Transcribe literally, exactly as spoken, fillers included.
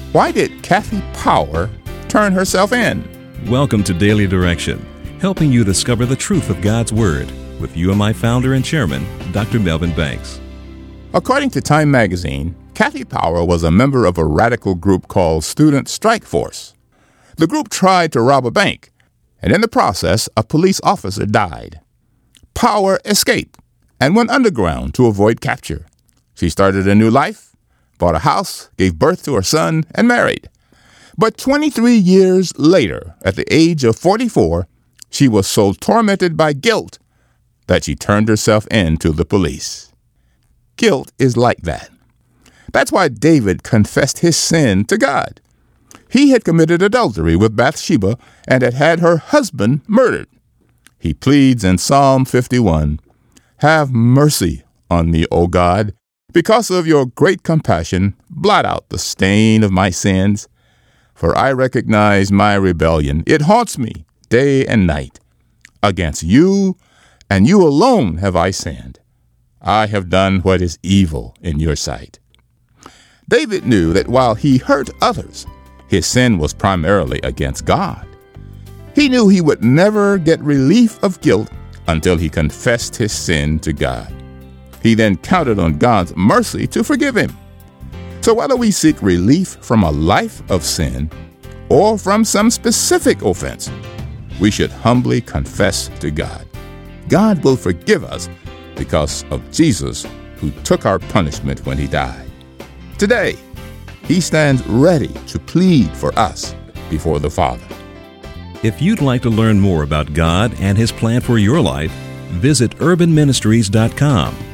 Why did Kathy Power turn herself in? Welcome to Daily Direction, helping you discover the truth of God's Word with U M I founder and chairman, Doctor Melvin Banks. According to Time magazine, Kathy Power was a member of a radical group called Student Strike Force. The group tried to rob a bank, and in the process, a police officer died. Power escaped and went underground to avoid capture. She started a new life, bought a house, gave birth to her son, and married. But twenty-three years later, at the age of forty-four, she was so tormented by guilt that she turned herself in to the police. Guilt is like that. That's why David confessed his sin to God. He had committed adultery with Bathsheba and had had her husband murdered. He pleads in Psalm fifty-one, "Have mercy on me, O God. Because of your great compassion, blot out the stain of my sins. For I recognize my rebellion. It haunts me day and night. Against you and you alone have I sinned. I have done what is evil in your sight." David knew that while he hurt others, his sin was primarily against God. He knew he would never get relief of guilt until he confessed his sin to God. He then counted on God's mercy to forgive him. So whether we seek relief from a life of sin or from some specific offense, we should humbly confess to God. God will forgive us because of Jesus, who took our punishment when he died. Today, he stands ready to plead for us before the Father. If you'd like to learn more about God and His plan for your life, visit urban ministries dot com.